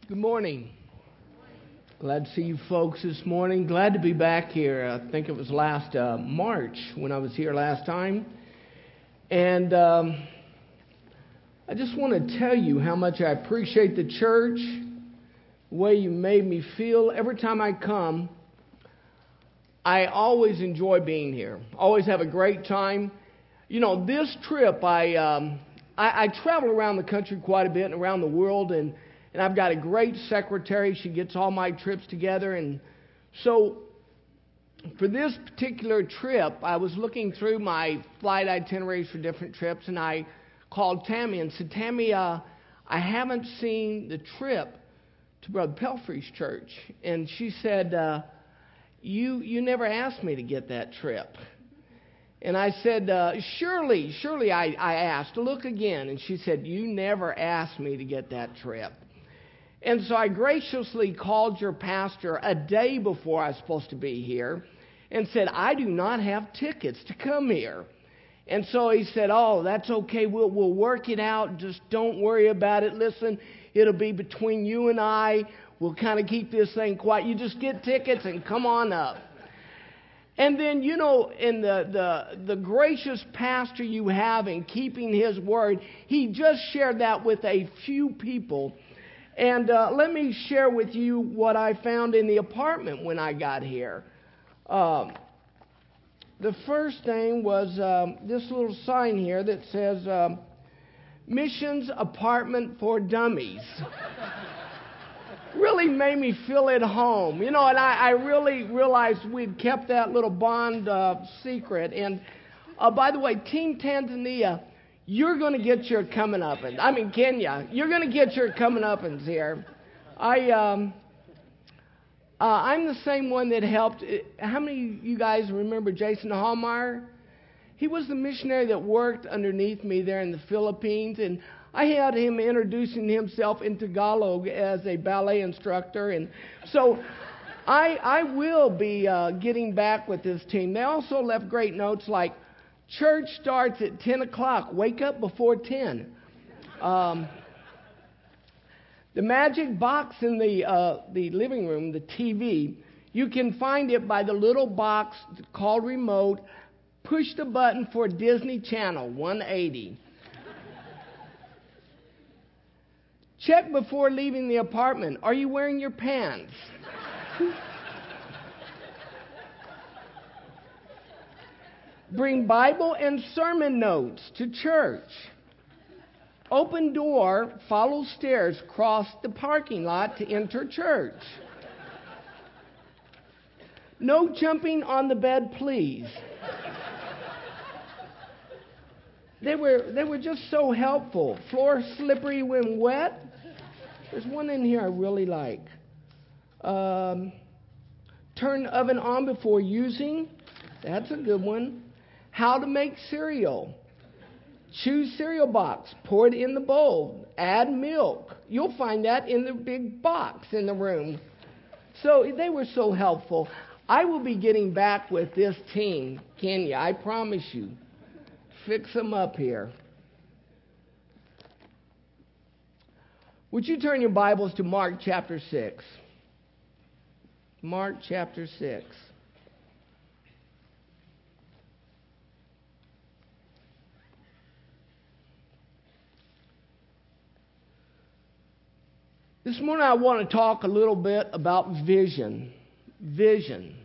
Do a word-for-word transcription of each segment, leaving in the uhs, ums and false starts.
Good morning. Glad to see you folks this morning. Glad to be back here. I think it was last uh, March when I was here last time. And um, I just want to tell you how much I appreciate the church, the way you made me feel. Every time I come, I always enjoy being here. Always have a great time. You know, this trip, I, um, I, I travel around the country quite a bit and around the world, and And I've got a great secretary. She gets all my trips together. And so for this particular trip, I was looking through my flight itineraries for different trips, and I called Tammy and said, Tammy, uh, I haven't seen the trip to Brother Pelfrey's church. And she said, uh, you, you never asked me to get that trip. And I said, uh, surely, surely I, I asked. Look again. And she said, you never asked me to get that trip. And so I graciously called your pastor a day before I was supposed to be here and said, I do not have tickets to come here. And so he said, oh, that's okay. We'll, we'll work it out. Just don't worry about it. Listen, it'll be between you and I. We'll kind of keep this thing quiet. You just get tickets and come on up. And then, you know, in the, the, the gracious pastor you have in keeping his word, he just shared that with a few people. And uh, let me share with you what I found in the apartment when I got here. Um, the first thing was um, this little sign here that says, um, Missions Apartment for Dummies. Really made me feel at home. You know, and I, I really realized we'd kept that little bond uh, secret. And uh, by the way, Team Tanzania, you're going to get your coming uppins. I mean, Kenya, you're going to get your coming uppins here. I, um, uh, I'm the same one that helped. How many of you guys remember Jason Hallmeyer? He was the missionary that worked underneath me there in the Philippines, and I had him introducing himself in Tagalog as a ballet instructor. And so I, I will be uh, getting back with this team. They also left great notes like, church starts at ten o'clock. Wake up before ten. Um, the magic box in the uh, the living room, the T V, you can find it by the little box called remote. Push the button for Disney Channel one eighty. Check before leaving the apartment. Are you wearing your pants? Bring Bible and sermon notes to church. Open door, follow stairs, cross the parking lot to enter church. No jumping on the bed, please. They were they were just so helpful. Floor slippery when wet. There's one in here I really like. Um, turn oven on before using. That's a good one. How to make cereal. Choose cereal box. Pour it in the bowl. Add milk. You'll find that in the big box in the room. So they were so helpful. I will be getting back with this team, Kenya. I promise you. Fix them up here. Would you turn your Bibles to Mark chapter six? Mark chapter six. This morning I want to talk a little bit about vision. Vision.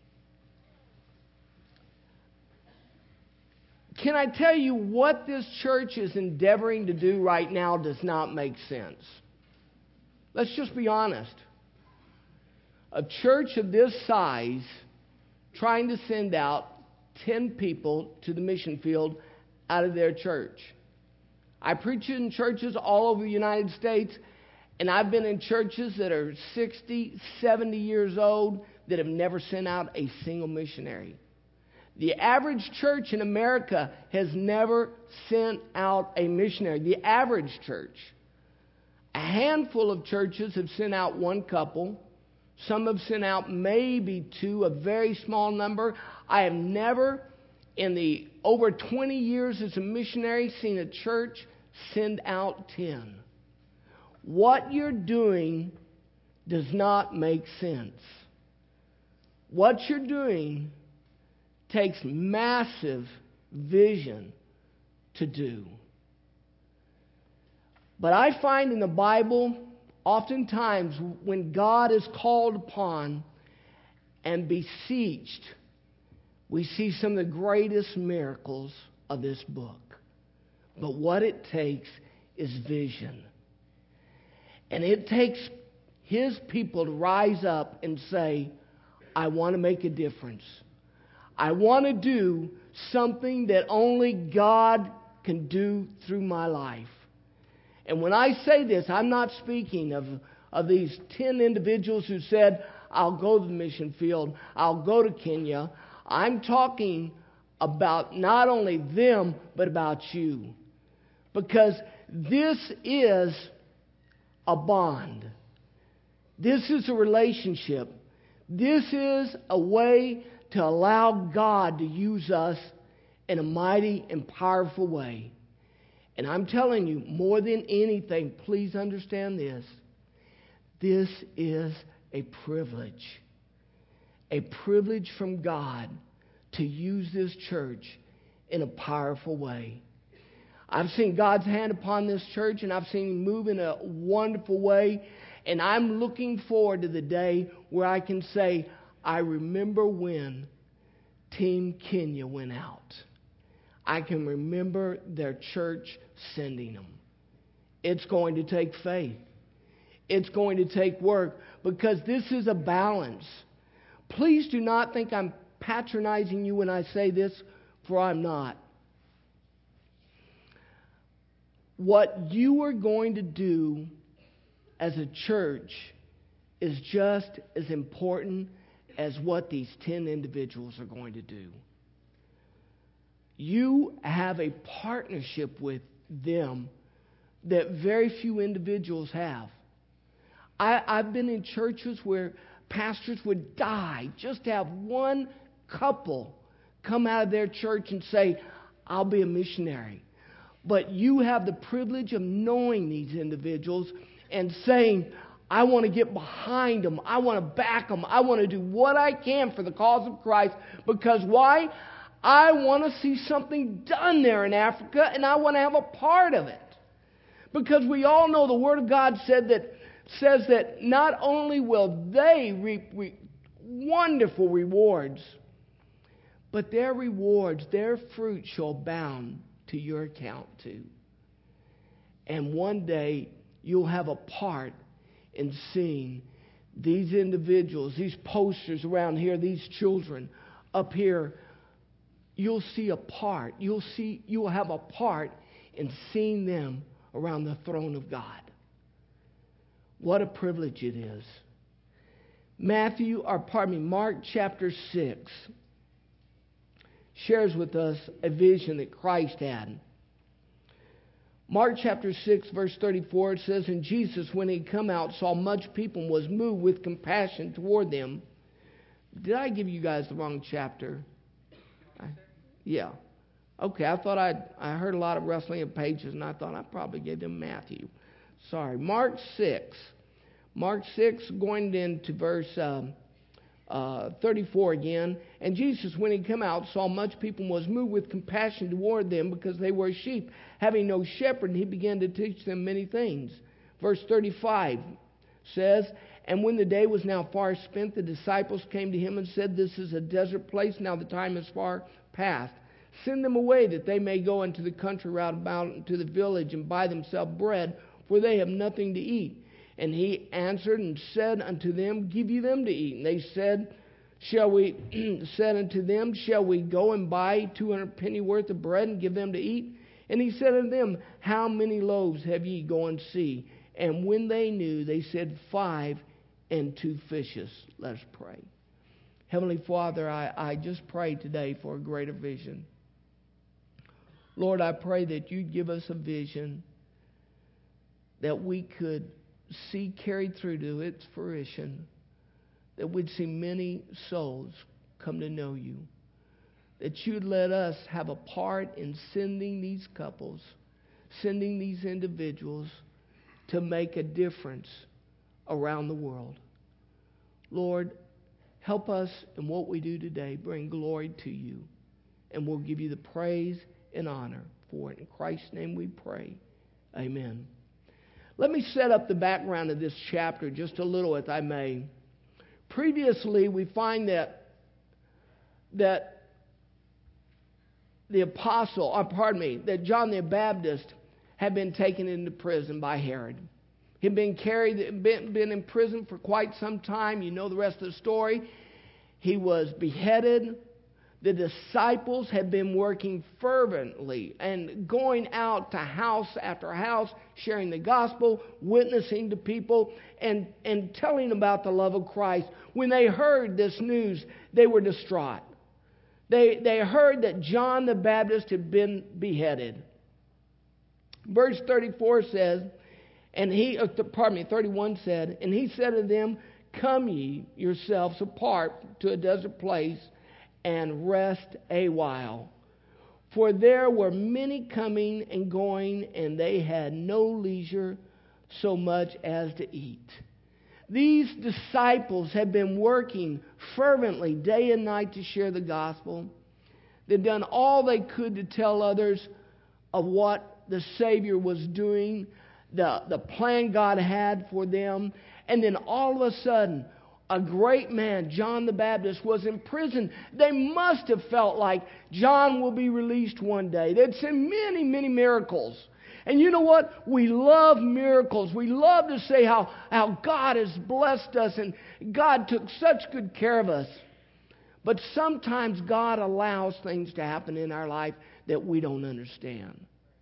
Can I tell you what this church is endeavoring to do right now does not make sense? Let's just be honest. A church of this size trying to send out ten people to the mission field out of their church. I preach in churches all over the United States, and I've been in churches that are sixty, seventy years old that have never sent out a single missionary. The average church in America has never sent out a missionary. The average church. A handful of churches have sent out one couple. Some have sent out maybe two, a very small number. I have never, in the over twenty years as a missionary, seen a church send out ten. what you're doing does not make sense. What you're doing takes massive vision to do. But I find in the Bible, oftentimes when God is called upon and beseeched, we see some of the greatest miracles of this book. But what it takes is vision. And it takes His people to rise up and say, I want to make a difference. I want to do something that only God can do through my life. And when I say this, I'm not speaking of, of these ten individuals who said, I'll go to the mission field, I'll go to Kenya. I'm talking about not only them, but about you. Because this is a bond. This is a relationship. This is a way to allow God to use us in a mighty and powerful way. And I'm telling you, more than anything, please understand this. This is a privilege. A privilege from God to use this church in a powerful way. I've seen God's hand upon this church, and I've seen Him move in a wonderful way. And I'm looking forward to the day where I can say, I remember when Team Kenya went out. I can remember their church sending them. It's going to take faith. It's going to take work, because this is a balance. Please do not think I'm patronizing you when I say this, for I'm not. What you are going to do as a church is just as important as what these ten individuals are going to do. You have a partnership with them that very few individuals have. I, I've been in churches where pastors would die just to have one couple come out of their church and say, I'll be a missionary. But you have the privilege of knowing these individuals and saying, I want to get behind them. I want to back them. I want to do what I can for the cause of Christ. Because why? I want to see something done there in Africa, and I want to have a part of it. Because we all know the Word of God said that says that not only will they reap re- wonderful rewards, but their rewards, their fruit shall bound to your account too. And one day you'll have a part in seeing these individuals, these posters around here, these children up here. You'll see a part. You'll see. You'll have a part in seeing them around the throne of God. What a privilege it is. Matthew, or pardon me, Mark chapter six shares with us a vision that Christ had. Mark chapter six, verse thirty-four, it says, And Jesus, when he had come out, saw much people and was moved with compassion toward them. Did I give you guys the wrong chapter? I, yeah. Okay, I thought I'd, I heard a lot of rustling of pages, and I thought I probably gave them Matthew. Sorry. Mark six. Mark six, going into verse um, uh, thirty-four again. And Jesus, when he came out, saw much people and was moved with compassion toward them, because they were sheep, having no shepherd, and he began to teach them many things. Verse thirty-five says, And when the day was now far spent, the disciples came to him and said, This is a desert place, now the time is far past. Send them away, that they may go into the country round about into the village and buy themselves bread, for they have nothing to eat. And he answered and said unto them, Give you them to eat. And they said, Shall we said unto them, Shall we go and buy two hundred penny worth of bread and give them to eat? And he said unto them, How many loaves have ye? Go and see. And when they knew, they said, Five and two fishes. Let us pray. Heavenly Father, I, I just pray today for a greater vision. Lord, I pray that you'd give us a vision that we could see carried through to its fruition, that we'd see many souls come to know you, that you'd let us have a part in sending these couples, sending these individuals to make a difference around the world. Lord, help us in what we do today. Bring glory to you. And we'll give you the praise and honor for it. In Christ's name we pray. Amen. Let me set up the background of this chapter just a little, if I may. Previously, we find that that the apostle, or pardon me, that John the Baptist had been taken into prison by Herod. He'd been carried, been, been in prison for quite some time. You know the rest of the story. He was beheaded. The disciples had been working fervently and going out to house after house, sharing the gospel, witnessing to people, and, and telling about the love of Christ. When they heard this news, they were distraught. They, they heard that John the Baptist had been beheaded. Verse thirty-four says, and he, uh, pardon me, thirty-one said, and he said to them, come ye yourselves apart to a desert place and rest a while. For there were many coming and going, and they had no leisure so much as to eat. These disciples had been working fervently day and night to share the gospel. They'd done all they could to tell others of what the Savior was doing, the, the plan God had for them. And then all of a sudden, a great man, John the Baptist, was in prison. They must have felt like John will be released one day. They'd seen many, many miracles. And you know what? We love miracles. We love to say how, how God has blessed us and God took such good care of us. But sometimes God allows things to happen in our life that we don't understand.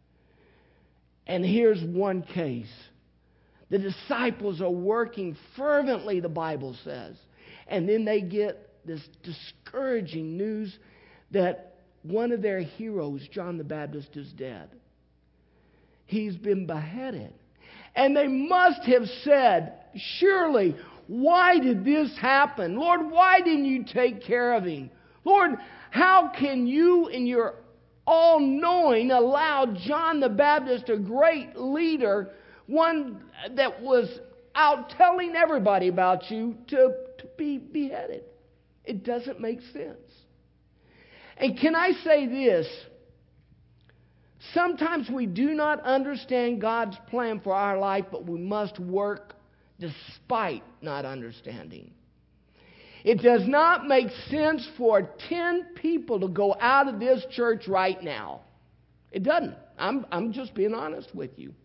And here's one case. The disciples are working fervently, the Bible says. And then they get this discouraging news that one of their heroes, John the Baptist, is dead. He's been beheaded. And they must have said, surely, why did this happen? Lord, why didn't you take care of him? Lord, how can you in your all-knowing allow John the Baptist, a great leader, one that was out telling everybody about you, to, to be beheaded? It doesn't make sense. And can I say this? Sometimes we do not understand God's plan for our life, but we must work despite not understanding. It does not make sense for ten people to go out of this church right now. It doesn't. I'm, I'm just being honest with you.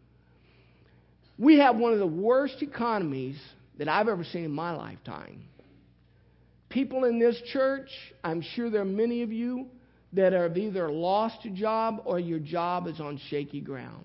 We have one of the worst economies that I've ever seen in my lifetime. People in this church, I'm sure there are many of you that have either lost a job or your job is on shaky ground.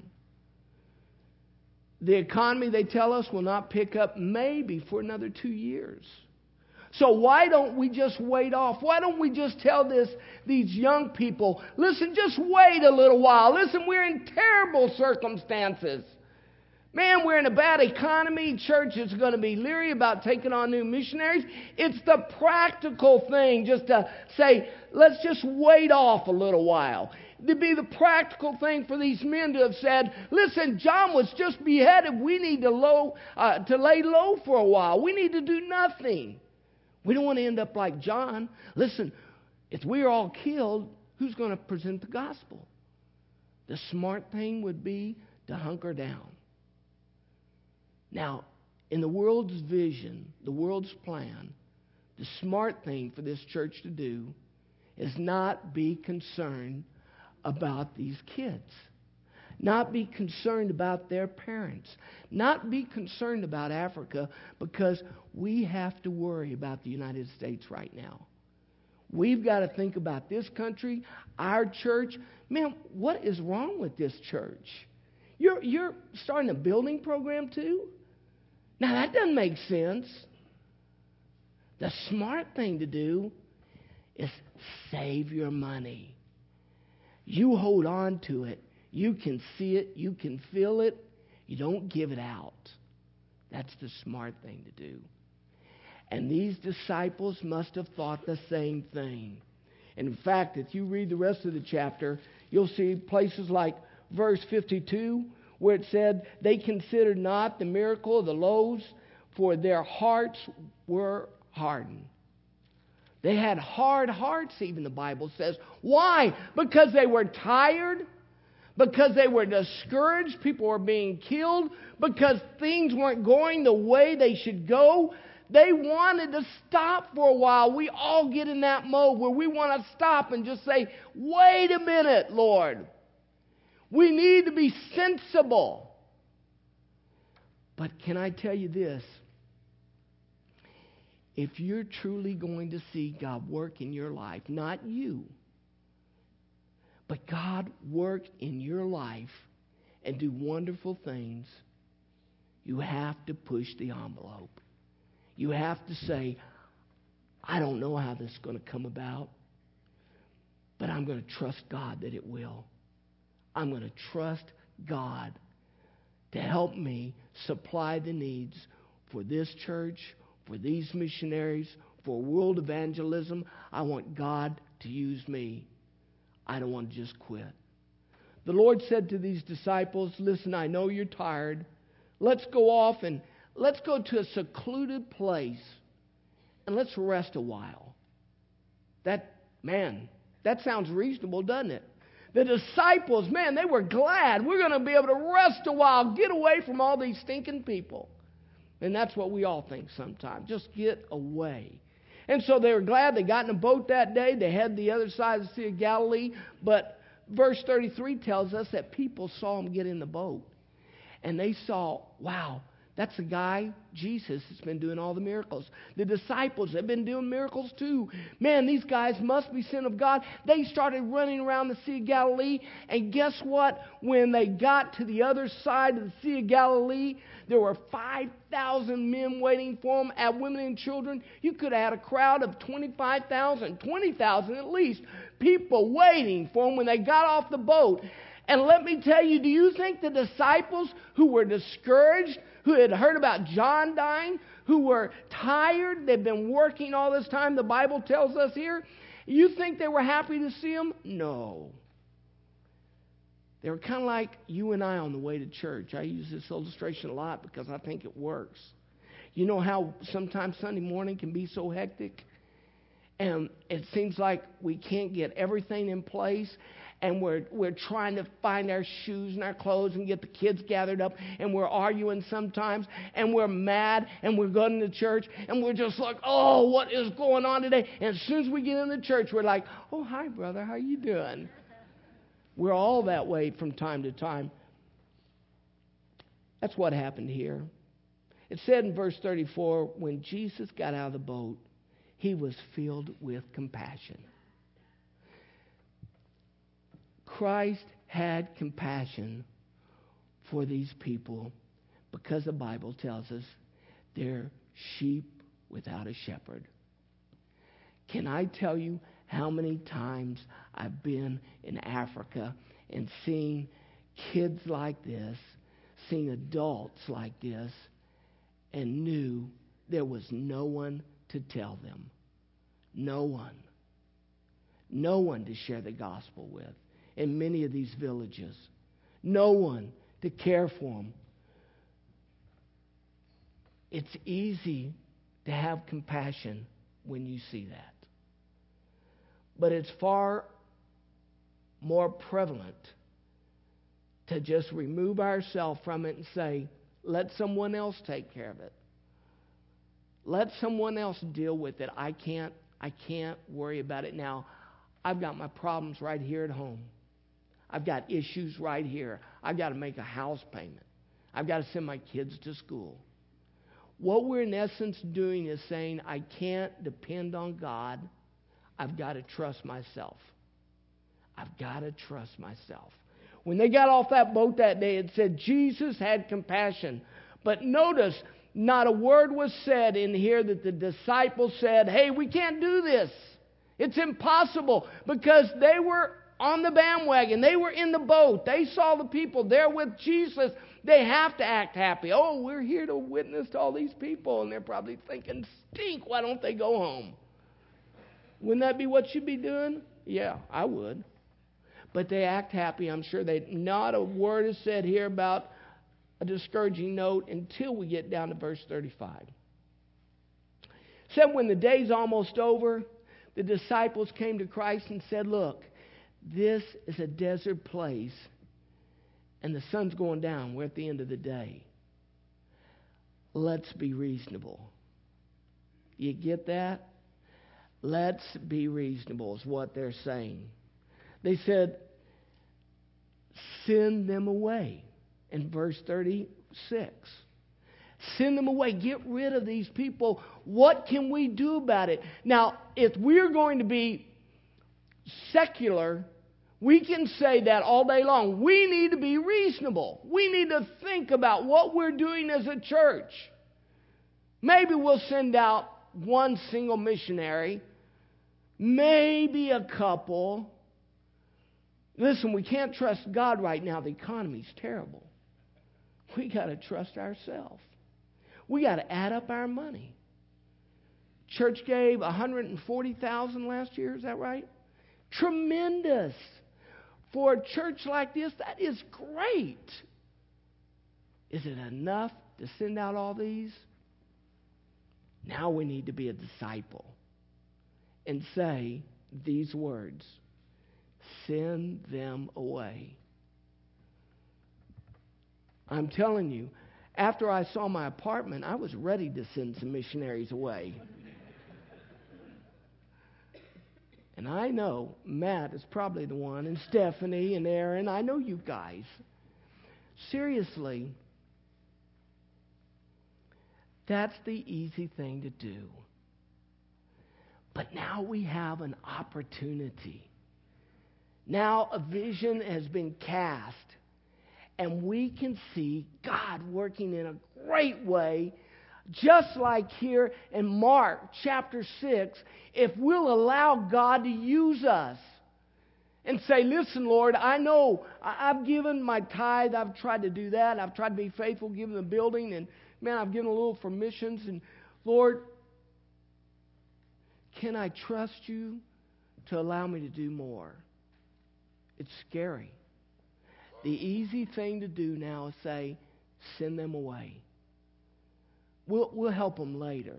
The economy, they tell us, will not pick up maybe for another two years. So why don't we just wait off? Why don't we just tell this these young people, listen, just wait a little while. Listen, we're in terrible circumstances. Man, we're in a bad economy. Church is going to be leery about taking on new missionaries. It's the practical thing just to say, let's just wait off a little while. It'd be the practical thing for these men to have said, listen, John was just beheaded. We need to, low, uh, to lay low for a while. We need to do nothing. We don't want to end up like John. Listen, if we're all killed, who's going to present the gospel? The smart thing would be to hunker down. Now, in the world's vision, the world's plan, the smart thing for this church to do is not be concerned about these kids. Not be concerned about their parents. Not be concerned about Africa, because we have to worry about the United States right now. We've got to think about this country, our church. Man, what is wrong with this church? You're, you're starting a building program too? Now, that doesn't make sense. The smart thing to do is save your money. You hold on to it. You can see it. You can feel it. You don't give it out. That's the smart thing to do. And these disciples must have thought the same thing. And in fact, if you read the rest of the chapter, you'll see places like verse fifty-two, where it said, they considered not the miracle of the loaves, for their hearts were hardened. They had hard hearts, even the Bible says. Why? Because they were tired. Because they were discouraged. People were being killed. Because things weren't going the way they should go. They wanted to stop for a while. We all get in that mode where we want to stop and just say, wait a minute, Lord. We need to be sensible. But can I tell you this? If you're truly going to see God work in your life, not you, but God work in your life and do wonderful things, you have to push the envelope. You have to say, I don't know how this is going to come about, but I'm going to trust God that it will. I'm going to trust God to help me supply the needs for this church, for these missionaries, for world evangelism. I want God to use me. I don't want to just quit. The Lord said to these disciples, listen, I know you're tired. Let's go off and let's go to a secluded place and let's rest a while. That, man, that sounds reasonable, doesn't it? The disciples, man, they were glad. We're going to be able to rest a while, get away from all these stinking people. And that's what we all think sometimes. Just get away. And so they were glad. They got in a boat that day. They had the other side of the Sea of Galilee. But verse thirty-three tells us that people saw him get in the boat. And they saw, wow, that's the guy, Jesus, that's been doing all the miracles. The disciples have been doing miracles too. Man, these guys must be sent of God. They started running around the Sea of Galilee. And guess what? When they got to the other side of the Sea of Galilee, there were five thousand men waiting for them, and women and children. You could have had a crowd of twenty-five thousand, twenty thousand at least, people waiting for them when they got off the boat. And let me tell you, do you think the disciples who were discouraged, who had heard about John dying, who were tired, they've been working all this time, the Bible tells us here, you think they were happy to see him? No. They were kind of like you and I on the way to church. I use this illustration a lot because I think it works. You know how sometimes Sunday morning can be so hectic? And it seems like we can't get everything in place. And we're we're trying to find our shoes and our clothes and get the kids gathered up. And we're arguing sometimes. And we're mad. And we're going to church. And we're just like, oh, what is going on today? And as soon as we get into church, we're like, oh, hi, brother. How you doing? We're all that way from time to time. That's what happened here. It said in verse thirty-four, when Jesus got out of the boat, he was filled with compassion. Christ had compassion for these people because the Bible tells us they're sheep without a shepherd. Can I tell you how many times I've been in Africa and seen kids like this, seen adults like this, and knew there was no one to tell them. No one. No one to share the gospel with in many of these villages. No one to care for them. It's easy to have compassion when you see that. But it's far more prevalent to just remove ourselves from it and say, let someone else take care of it. Let someone else deal with it. I can't, I can't worry about it now. I've got my problems right here at home. I've got issues right here. I've got to make a house payment. I've got to send my kids to school. What we're in essence doing is saying, I can't depend on God. I've got to trust myself. I've got to trust myself. When they got off that boat that day, it said Jesus had compassion. But notice, not a word was said in here that the disciples said, hey, we can't do this. It's impossible, because they were on the bandwagon. They were in the boat. They saw the people there with Jesus. They have to act happy. Oh, we're here to witness to all these people. And they're probably thinking, stink, why don't they go home? Wouldn't that be what you'd be doing? Yeah, I would. But they act happy. I'm sure they, not a word is said here about a discouraging note until we get down to verse thirty-five. It said, when the day's almost over, the disciples came to Christ and said, look, this is a desert place, and the sun's going down. We're at the end of the day. Let's be reasonable. You get that? Let's be reasonable is what they're saying. They said, send them away. In verse thirty-six. Send them away. Get rid of these people. What can we do about it? Now, if we're going to be secular, we can say that all day long. We need to be reasonable. We need to think about what we're doing as a church. Maybe we'll send out one single missionary. Maybe a couple. Listen, we can't trust God right now. The economy's terrible. We got to trust ourselves. We got to add up our money. Church gave one hundred forty thousand dollars last year. Is that right? Tremendous. For a church like this, that is great. Is it enough to send out all these? Now we need to be a disciple and say these words. Send them away. I'm telling you, after I saw my apartment, I was ready to send some missionaries away. And I know Matt is probably the one, and Stephanie and Aaron. I know you guys. Seriously, that's the easy thing to do. But now we have an opportunity. Now a vision has been cast. And we can see God working in a great way, just like here in Mark chapter six, if we'll allow God to use us and say, listen, Lord, I know I've given my tithe. I've tried to do that. I've tried to be faithful, giving the building. And, man, I've given a little for missions. And, Lord, can I trust you to allow me to do more? It's scary. The easy thing to do now is say, send them away. We'll, we'll help them later.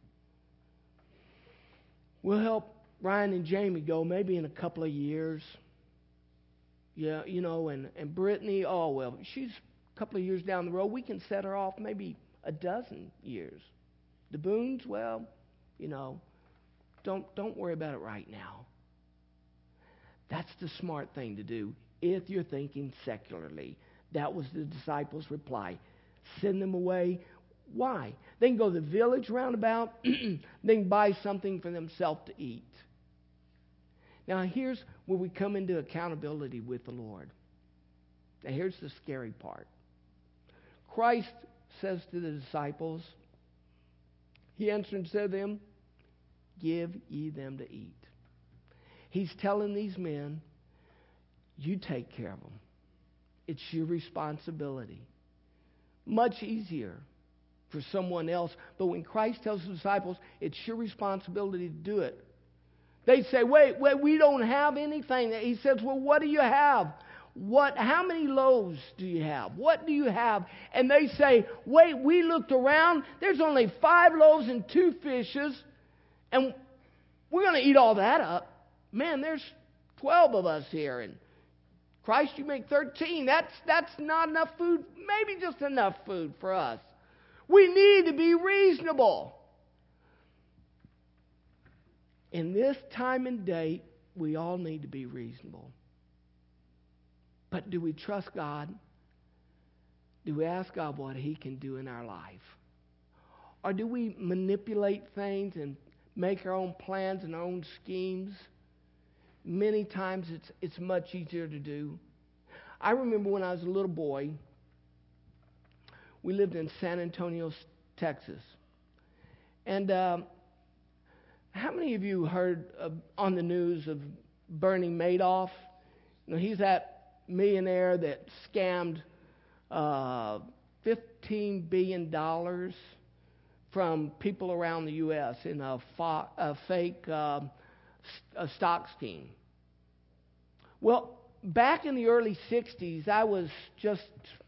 We'll help Ryan and Jamie go maybe in a couple of years. Yeah, you know, and, and Brittany, oh, well, she's a couple of years down the road. We can set her off maybe a dozen years. The Boones, well, you know, don't don't worry about it right now. That's the smart thing to do. If you're thinking secularly. That was the disciples' reply. Send them away. Why? They can go to the village roundabout. They can buy something for themselves to eat. Now here's where we come into accountability with the Lord. Now here's the scary part. Christ says to the disciples, He answered and said to them, give ye them to eat. He's telling these men, you take care of them. It's your responsibility. Much easier for someone else. But when Christ tells the disciples, it's your responsibility to do it. They say, wait, wait, we don't have anything. He says, well, what do you have? What? How many loaves do you have? What do you have? And they say, wait, we looked around. There's only five loaves and two fishes. And we're going to eat all that up. Man, there's twelve of us here. And Christ, you make thirteen. That's, that's not enough food. Maybe just enough food for us. We need to be reasonable. In this time and date, we all need to be reasonable. But do we trust God? Do we ask God what He can do in our life? Or do we manipulate things and make our own plans and our own schemes? Many times it's it's much easier to do. I remember when I was a little boy, we lived in San Antonio, Texas. And um, how many of you heard uh, on the news of Bernie Madoff? You know, he's that millionaire that scammed uh, fifteen billion dollars from people around the U S in a, fo- a fake uh, a stock scheme. Well, back in the early sixties, I was just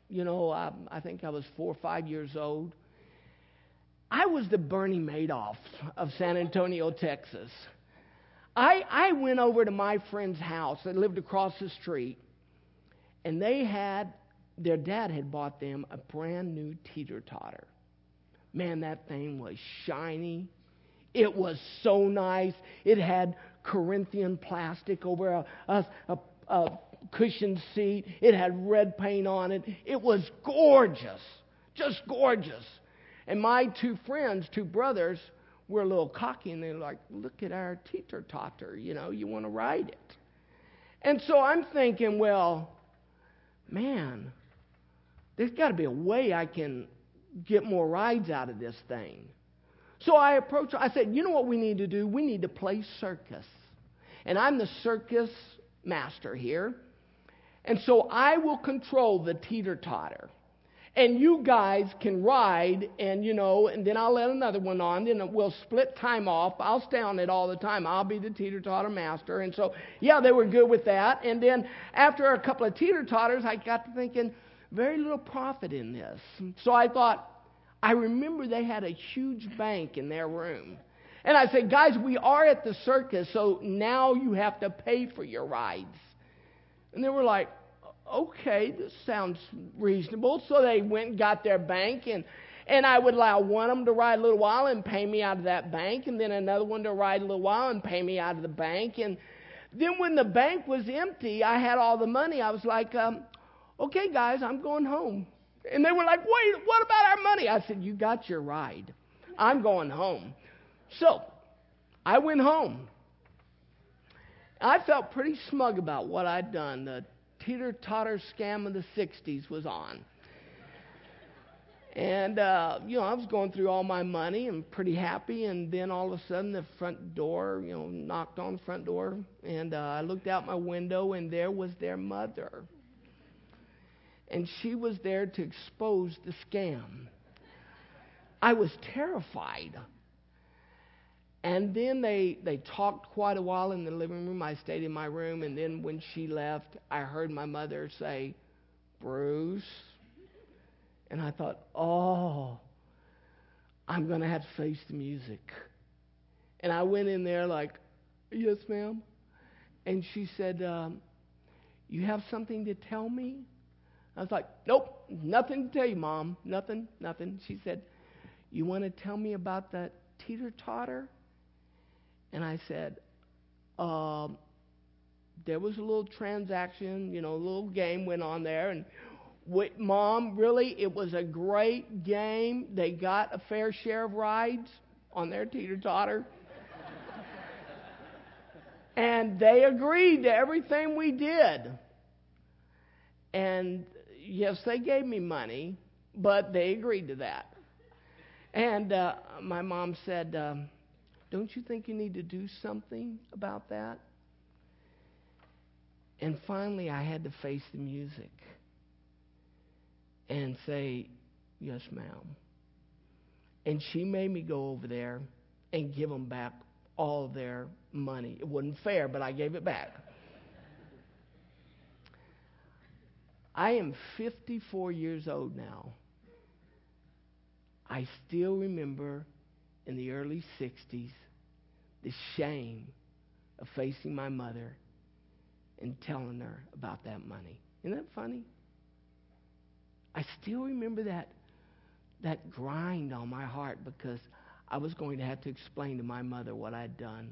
you know, I, I think I was four or five years old. I was the Bernie Madoff of San Antonio, Texas. I, I went over to my friend's house that lived across the street, and they had, their dad had bought them a brand new teeter-totter. Man, that thing was shiny. It was so nice. It had Corinthian plastic over a, a, a, a cushioned seat. It had red paint on it. It was gorgeous, just gorgeous. And my two friends, two brothers, were a little cocky, and they're like, look at our teeter-totter, you know, you want to ride it. And so I'm thinking, well, man, there's got to be a way I can get more rides out of this thing. So I approached, I said, you know what we need to do? We need to play circus. And I'm the circus master here. And so I will control the teeter-totter. And you guys can ride, and, you know, and then I'll let another one on. Then we'll split time off. I'll stay on it all the time. I'll be the teeter-totter master. And so, yeah, they were good with that. And then after a couple of teeter-totters, I got to thinking, very little profit in this. So I thought, I remember they had a huge bank in their room. And I said, guys, we are at the circus, so now you have to pay for your rides. And they were like, okay, this sounds reasonable. So they went and got their bank, and, and I would allow one of them to ride a little while and pay me out of that bank, and then another one to ride a little while and pay me out of the bank. And then when the bank was empty, I had all the money. I was like, um, okay, guys, I'm going home. And they were like, wait, what about our money? I said, you got your ride. I'm going home. So I went home. I felt pretty smug about what I'd done. The teeter-totter scam of the sixties was on. And, uh, you know, I was going through all my money and pretty happy. And then all of a sudden the front door, you know, knocked on the front door. And uh, I looked out my window, and there was their mother. And she was there to expose the scam. I was terrified. And then they, they talked quite a while in the living room. I stayed in my room, and then when she left, I heard my mother say, Bruce. And I thought, oh, I'm going to have to face the music. And I went in there like, yes, ma'am. And she said, um, you have something to tell me? I was like, nope, nothing to tell you, Mom. Nothing, nothing. She said, you want to tell me about that teeter-totter? And I said, um, there was a little transaction, you know, a little game went on there. And wait, Mom, really, it was a great game. They got a fair share of rides on their teeter-totter. And they agreed to everything we did. And yes, they gave me money, but they agreed to that. And uh, my mom said, um, don't you think you need to do something about that? And finally, I had to face the music and say, yes, ma'am. And she made me go over there and give them back all their money. It wasn't fair, but I gave it back. I am fifty-four years old now. I still remember in the early sixties the shame of facing my mother and telling her about that money. Isn't that funny? I still remember that, that grind on my heart because I was going to have to explain to my mother what I'd done.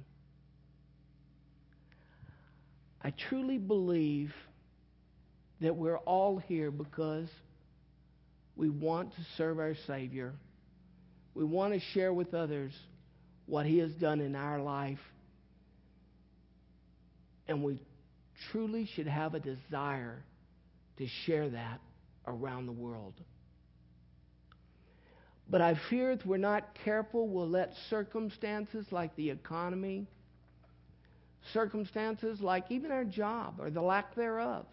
I truly believe that we're all here because we want to serve our Savior. We want to share with others what He has done in our life. And we truly should have a desire to share that around the world. But I fear if we're not careful, we'll let circumstances like the economy, circumstances like even our job or the lack thereof,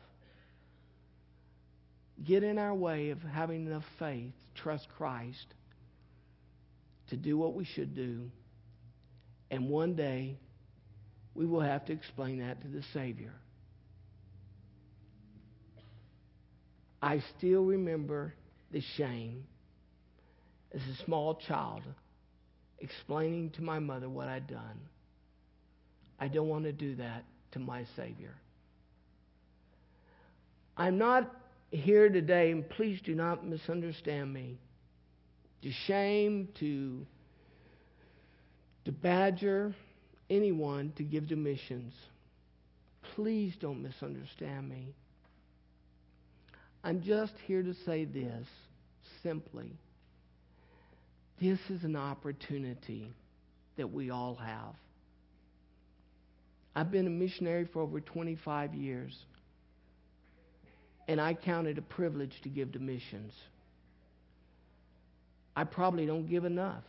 get in our way of having enough faith to trust Christ to do what we should do. And one day, we will have to explain that to the Savior. I still remember the shame as a small child explaining to my mother what I'd done. I don't want to do that to my Savior. I'm not here today, and please do not misunderstand me, to shame, to, to badger anyone to give to missions. Please don't misunderstand me. I'm just here to say this simply. This is an opportunity that we all have. I've been a missionary for over twenty-five years, and I count it a privilege to give to missions. I probably don't give enough.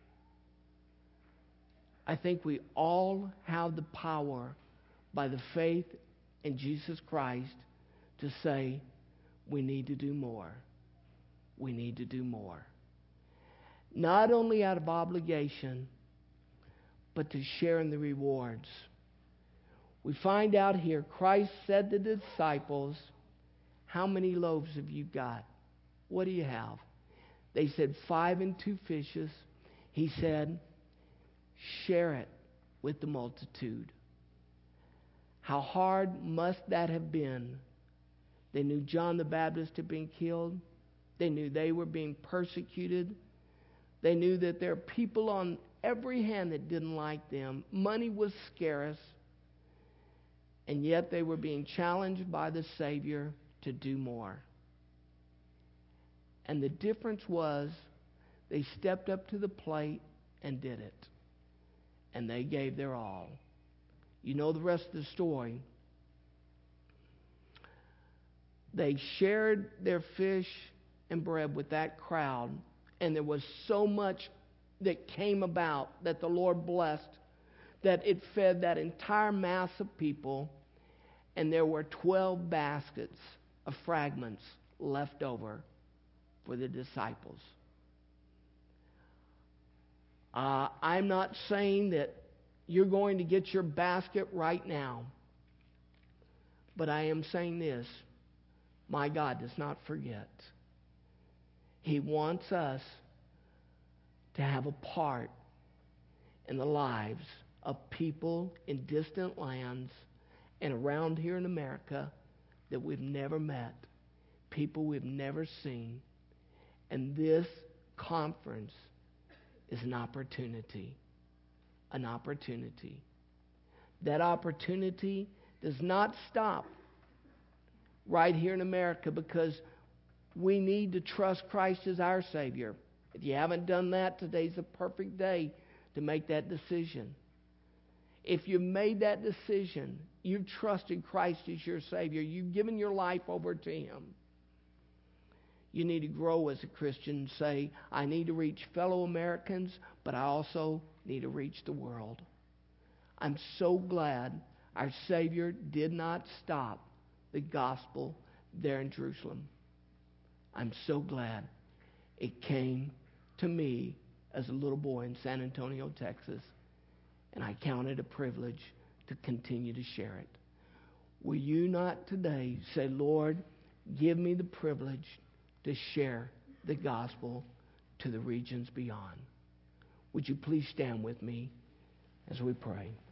I think we all have the power by the faith in Jesus Christ to say, we need to do more. We need to do more. Not only out of obligation, but to share in the rewards. We find out here, Christ said to the disciples, how many loaves have you got? What do you have? They said, five and two fishes. He said, share it with the multitude. How hard must that have been? They knew John the Baptist had been killed. They knew they were being persecuted. They knew that there are people on every hand that didn't like them. Money was scarce. And yet they were being challenged by the Savior to do more. And the difference was they stepped up to the plate and did it. And they gave their all. You know the rest of the story. They shared their fish and bread with that crowd, and there was so much that came about that the Lord blessed, that it fed that entire mass of people, and there were twelve baskets of fragments left over for the disciples. Uh, I'm not saying that you're going to get your basket right now, but I am saying this. My God does not forget. He wants us to have a part in the lives of people in distant lands and around here in America that we've never met, people we've never seen. And this conference is an opportunity. An opportunity. That opportunity does not stop right here in America, because we need to trust Christ as our Savior. If you haven't done that, today's a perfect day to make that decision. If you've made that decision, you've trusted Christ as your Savior, you've given your life over to Him, you need to grow as a Christian and say, I need to reach fellow Americans, but I also need to reach the world. I'm so glad our Savior did not stop the gospel there in Jerusalem. I'm so glad it came to me as a little boy in San Antonio, Texas, and I count it a privilege to continue to share it. Will you not today say, Lord, give me the privilege to share the gospel to the regions beyond? Would you please stand with me as we pray?